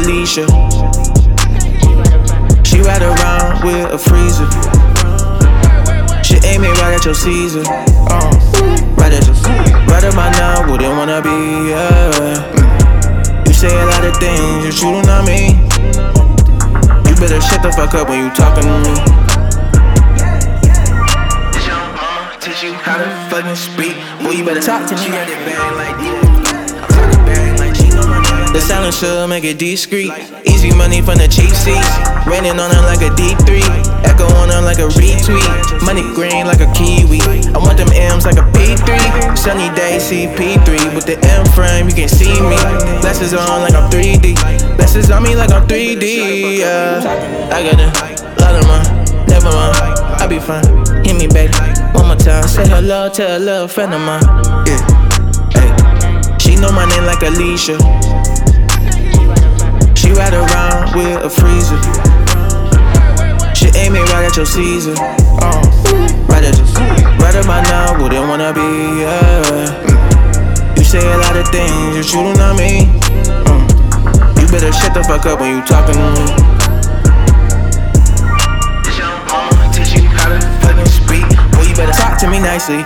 Alicia. She ride around with a freezer. She aim it right at your Caesar. Right at about now, wouldn't wanna be, You say a lot of things that you do not mean. You better shut the fuck up when you talking to me. Did your mama teach you how to fucking speak? Boy, you better talk to me. She got it bad like the silencer make it discreet. Easy money from the cheap seats. Raining on her like a D3. Echo on her like a retweet. Money green like a kiwi. I want them M's like a P3. Sunny day CP3. With the M frame you can see me. Glasses on like I'm 3D. Glasses on me like I'm 3D, yeah. I got a lot of mine. Never mind, I'll be fine. Hit me baby, one more time. Say hello to a little friend of mine. Yeah, hey. She know my name like Alicia. She ride around with a freezer. She aim it right at your Caesar. Right about now, wouldn't wanna be, You say a lot of things that you do not mean. You better shut the fuck up when you talking to me. Did your mama teach you how to fucking speak? Boy, you better talk to me nicely.